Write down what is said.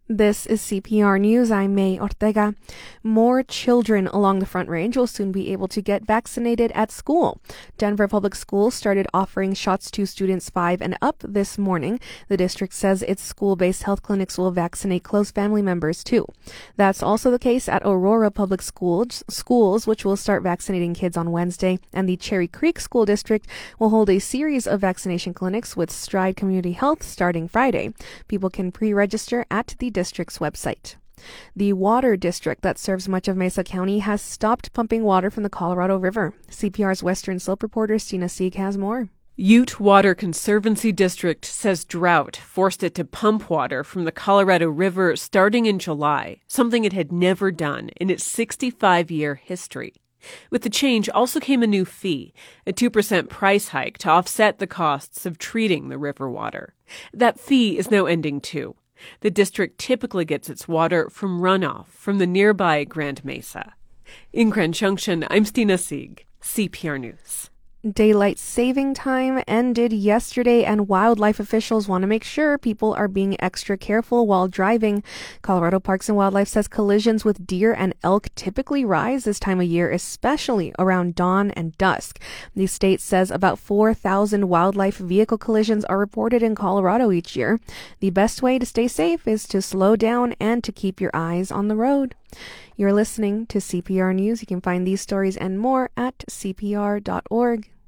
This is CPR News. I'm May Ortega. More children along the Front Range will soon be able to get vaccinated at school. Denver Public Schools started offering shots to students 5 and up this morning. The district says its school-based health clinics will vaccinate close family members too. That's also the case at Aurora Public Schools, which will start vaccinating kids on Wednesday, and the Cherry Creek School District will hold a series of vaccination clinics with Stride Community Health starting Friday. People can pre-register at the district's website. The water district that serves much of Mesa County has stopped pumping water from the Colorado River. CPR's Western Slope reporter Stina Sieg has more. Ute Water Conservancy District says drought forced it to pump water from the Colorado River starting in July, something it had never done in its 65-year history. With the change also came a new fee, a 2% price hike to offset the costs of treating the river water. That fee is now ending too. The district typically gets its water from runoff from the nearby Grand Mesa. In Grand Junction, I'm Stina Sieg, CPR News. Daylight saving time ended yesterday, and wildlife officials want to make sure people are being extra careful while driving. Colorado Parks and Wildlife says collisions with deer and elk typically rise this time of year, especially around dawn and dusk. The state says about 4,000 wildlife vehicle collisions are reported in Colorado each year. The best way to stay safe is to slow down and to keep your eyes on the road. You're listening to CPR News. You can find these stories and more at cpr.org.